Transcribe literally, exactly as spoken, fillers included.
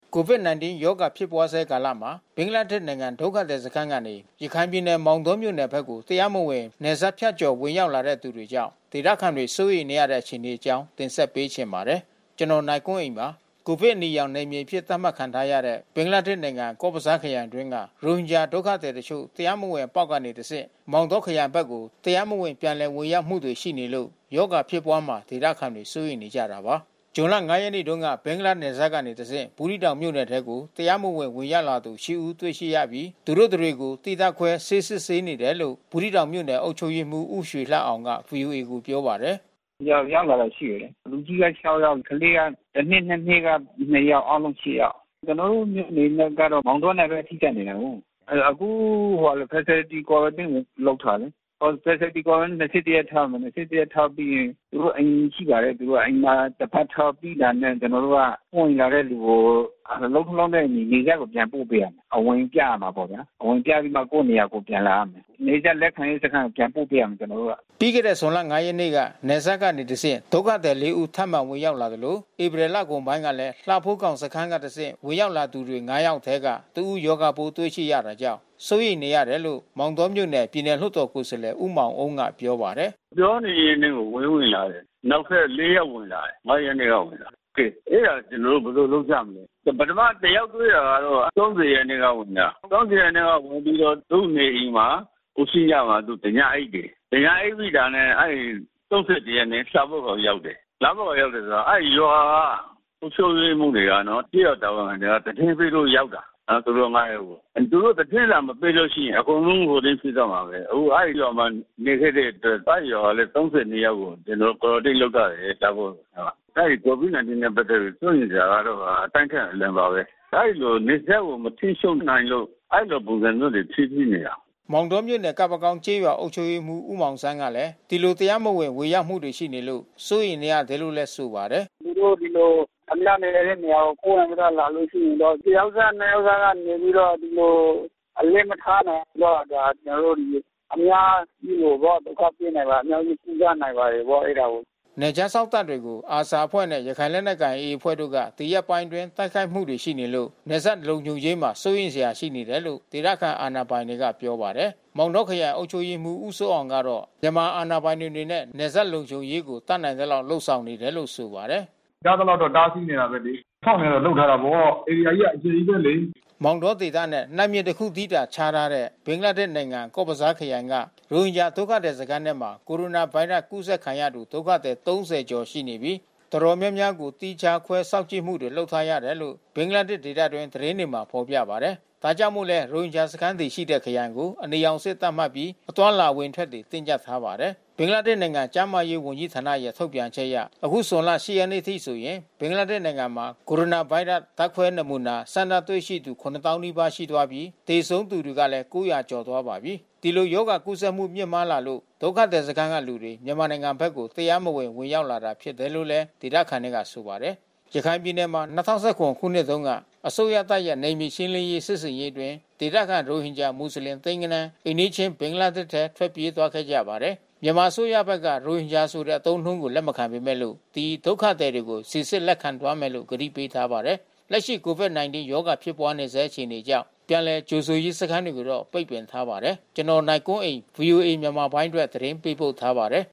ကိုဗစ် ၁၉ ရောဂါဖြစ်ပွားဆဲကာလမှာဘင်္ဂလားဒေ့ရှ်နိုင်ငံဒုက္ခသည်စခန်းကနေရခိုင်ပြည်နယ်မောင်တောမြို့နယ်ဘက်ကိုတရားမဝင်နယ်စပ်ဖြတ်ကျော်ဝင်ရောက်လာတဲ့သူတွေကြောင့်ဒေသခံတွေစိုးရိမ်နေရတဲ့အခြေအနေအကြောင်းတင်ဆက်ပေးချင်ပါတယ်။ကျွန်တော်နိုင်ကွန်းအိမ်ပါ။ကိုဗစ်အနီရောင်နယ်မြေဖြစ်သတ်မှတ်ခံထားရတဲ့ဘင်္ဂလားဒေ့ရှ်နိုင်ငံကော့ဘဇားခရိုင်တွင်းကရိုဟင်ဂျာဒုက္ခသည်တချို့တရားမဝင်ပေါက်ကနေတဆင့်မောင်တောခရိုင်ဘက်ကိုတရားမဝင်ပြန်လည်ဝင်ရောက်မှုတွေရှိနေလို့ယောဂဖြစ်ပွားမှာဒေသခံတွေစိုးရိမ်နေကြတာပါ။ဇွန်လ ၅ ရက်နေ့တုန်းကဘင်္ဂလားနယ်စပ်ကနေတဆင့်ဘူးရီတောင်မြို့နယ်ထဲကိုတရားမဝင်ဝင်ရောက်လာသူရှစ်ဦးတွေ့ရှိရပြီးသူတို့တွေကိုတိဒတ်ခွဲဆေးစစ်ဆေးနေတယ်လို့ဘူးရီတောင်မြို့နယ်အုပ်ချုပ်ရေးမှူးဦးရွှေလှအောင်က ဗွီအိုအေ ကိုပြောပါတယ်။ရောက်ရောက်လာတာရှိတယ်။လူကြီးက၆ယောက်ကလေးကတစ်နှစ်နှစ်နှစ်ကနှစ်ယောက်အားလုံးရှစ်ယောက်။ကျွန်တော်တို့မြို့နေနဲ့ကတော့မောင်တောနဲ့ပဲထိတက်နေတာဟုတ်။အခုဟို facility quarantine လောက်ထားတယ်။ဟော facility quarantine နှစ်ရက်ထားမယ်နှစ်ရက်ထားပြီးရင်သူတို့အင်ရှိပါတယ်သူတို့အင်မှာတစ်ပတ်ထားပြီးတာနဲ့ကျွန်တော်တို့ကဝင်လာတဲ့လူကိုလုံးလုံးတဲ့နေနေရက်ကိုပြန်ပို့ပေးရမယ်အဝင်ပြရမှာပေါ့ဗျာအဝင်ပြပြီးမှကိုယ့်နေရာကိုပြန်လာရမယ်နေရက်လက်ခံရေးစခန်းပြန်ပို့ပေးရမယ်ကျွန်တော်တို့ကပြီးခဲ့တဲ့ဇွန်လ ၅ ရက်နေ့ကနယ်စပ်ကနေတဆင့်ဒုက္ခသည်လေးဦးထပ်မံဝင်ရောက်လာတယ်လို့ဧပြီလကုန်ပိုင်းကလည်းလှဖိုးကောင်စခန်းကတဆင့်ဝင်ရောက်လာသူတွေ၅ယောက်ထဲကတဦးယောဂပိုးတွေ့ရှိရတာကြောင့်စိုးရိမ်နေရတယ်လို့မောင်တော်မြို့နယ်ပြည်နယ်လွှတ်တော်ကိုယ်စားလှယ်ဦးမောင်အုံးကပြောပါတယ်ပြောနေရင်လည်းဝင်ဝင်လာတယ်နောက်ထပ်လေးယောက်ဝင်လာတယ်၅ရက်နေ့ကဝင်လာကဲအဲ့ဒါကျွန်တော်တို့ဘယ်လိုလုပ်ကြမလဲပထမတယောက်တွေ့တာကတော့၃၀ရက်နေ့ကဝင်လာ၃၀ရက်နေ့ကဝင်ပြီးတော့သူ့နေအိမ်မှာဦးစီးရမှာသူတညအိတ်တယ်တညအိတ်ပြီးတာနဲ့အဲ့၃၀ရက်နေ့စာဖို့ကိုရောက်တယ်လာဖို့ရောက်တယ်ဆိုတော့အဲ့ရွာကဦးချုပ်ရေးမှုတွေကနော်တယောက်တောင်းတယ်ကတထင်းပေးလို့ရောက်တာအဲသူတို့ငါ့ကိုသူတို့တထင်းလာမပေးလို့ရှိရင်အကုန်လုံးဟိုတင်းဖြစ်တော့မှာပဲအခုအဲ့ရွာမှာနေခဲ့တဲ့တိုက်ရွာလည်း၃၀ယောက်ကိုကျွန်တော်ကော်တိတ်လောက်တာလေတာဖို့အဲ့ဒီကိုဗစ် ၁၉ နဲ့ပတ်သက်ပြီးစိုးရိမ်ကြတာတော့အတိုင်းထက်လန်ပါပဲအဲ့လိုနေဆက်ကိုမထိရှုံနိုင်လို့အဲ့လိုပုံစံမျိုးတွေဖြည်းဖြည်းနေတာမောင်တော်မြို့နယ်ကပ္ပကောင်းကျေးရွာအုပ်ချုပ်ရေးမှူးဦးမောင်ဆန်းကလည်းဒီလိုတရားမဝင်ဝေရောက်မှုတွေရှိနေလို့စိုးရိမ်နေရတယ်လို့လည်းဆိုပါတယ်သူတို့ဒီလိုအများနေတဲ့နေရာကိုကိုယ်တိုင်ကလာလို့ရှိရင်တော့တယောက်စားနှစ်ယောက်စားကနေပြီးတော့ဒီလိုအလင်းမထားနိုင်တော့ဒါကျွန်တော်တို့ဒီအများကြီးလို့ပေါ့ဒုက္ခပြနေပါအများကြီးပူဇော်နိုင်ပါတယ်ပေါ့အဲ့ဒါကိုနယ်ခြားစောင့်တပ်တွေကိုအာဆာအဖွဲ့နဲ့ရခိုင်လက်နက်ကိုင်အေအဖွဲ့တို့ကတရက်ပိုင်းတွင်တိုက်ခိုက်မှုတွေရှိနေလို့နယ်စပ်လုံခြုံရေးမှာစိုးရိမ်စရာရှိနေတယ်လို့ဒေသခံအာဏာပိုင်တွေကပြောပါတယ်။မောင်တော်ခရိုင်အုပ်ချုပ်ရေးမှူးဦးစိုးအောင်ကတော့မြန်မာအာဏာပိုင်တွေနဲ့နယ်စပ်လုံခြုံရေးကိုတတ်နိုင်တဲ့လောက်လှုပ်ဆောင်နေတယ်လို့ဆိုပါတယ်။ကြားတော့တော့တားဆီးနေတာပဲလေ။ထောက်နေတော့လှုပ်ထားတာပေါ့။အေရီယာကြီးအကျယ်ကြီးပဲလေ။မောင်တော်ဒေသနဲ့နိုင်မြစ်တစ်ခုသီးတာခြားထားတဲ့ဘင်္ဂလားဒေ့ရှ်နိုင်ငံကော့ဘဇားခရိုင်ကရိုဟင်ဂျာဒုက္ခသည်စခန်းထဲမှာကိုရိုနာဗိုင်းရပ်စ်ကူးစက်ခံရသူဒုက္ခသည်၃၀ကျော်ရှိနေပြီးတော်တော်များများကိုတိကျခွဲစောင့်ကြည့်မှုတွေလုပ်ထားရတယ်လို့ဘင်္ဂလားဒေ့ရှ်ဒေသတွင်သတင်းတွေမှာဖော်ပြပါတယ်။ဒါကြောင့်မို့လဲရိုဟင်ဂျာစခန်းတွေရှိတဲ့ခရိုင်ကိုအနေအောင်စစ်တပ်မှတ်ပြီးအသွားလာဝင်ထွက်တွေတင်ကြပ်ထားပါတယ်။ဘင်္ဂလားဒေ့ရှ်နိုင်ငံကျန်းမာရေးဝန်ကြီးဌာနရဲ့ထုတ်ပြန်ချက်အရအခုဇွန်လ၈ရက်နေ့ထိဆိုရင်ဘင်္ဂလားဒေ့ရှ်နိုင်ငံမှာကိုရိုနာဗိုင်းရပ်စ်ဓာတ်ခွဲနမူနာစမ်းသပ်တွေ့ရှိသူခုနှစ်သောင်းနီးပါးရှိသွားပြီးသေဆုံးသူတွေကလည်း၉၀၀ကျော်သွားပါပြီ။ဒီလိုယောဂကုသမှုမြင့်မားလာလို့ဒုက္ခသည်စခန်းကလူတွေမြန်မာနိုင်ငံဘက်ကိုတရားမဝင်ဝင်ရောက်လာတာဖြစ်တယ်လို့လည်းဒေသခံတွေကဆိုပါတယ်။ရခိုင်ပြည်နယ်မှာ၂၀၁၇ခုနှစ်တုန်းကအစိုးရတပ်ရဲ့နေမြေရှင်းလင်းရေးစစ်စင်ရေးတွင်ဒေသခံရိုဟင်ဂျာမွတ်စလင်သိန်းကနန်းအိန္ဒိချင်းဘင်္ဂလားဒေ့ရှ်ထွက်ပြေးသွားခဲ့ကြပါတယ်။မြန်မာအစိုးရဘက်ကရိုဟင်ဂျာဆိုတဲ့အသုံးအနှုန်းကိုလက်မခံပေမဲ့လို့ဒီဒုက္ခသည်တွေကိုစစ်စစ်လက်ခံသွားမယ်လို့ကတိပေးထားပါတယ်။လက်ရှိကိုဗစ် ၁၉ ရောဂါဖြစ်ပွားနေဆဲအခြေအနေကြောင့်ပြန်လည်ကြိုဆိုရေးစခန်းတွေကိုတော့ပိတ်ပင်ထားပါတယ်။ကျွန်တော်နိုင်ကွန်းအိမ် ဗွီအိုအေ မြန်မာပိုင်းအတွက်သတင်းပေးပို့ထားပါတယ်